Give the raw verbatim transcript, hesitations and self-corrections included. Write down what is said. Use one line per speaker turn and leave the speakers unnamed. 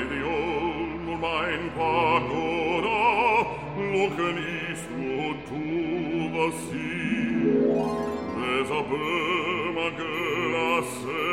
Diol, nur mein Pagoda, locken ist und tu was sie. Les abeux ma glace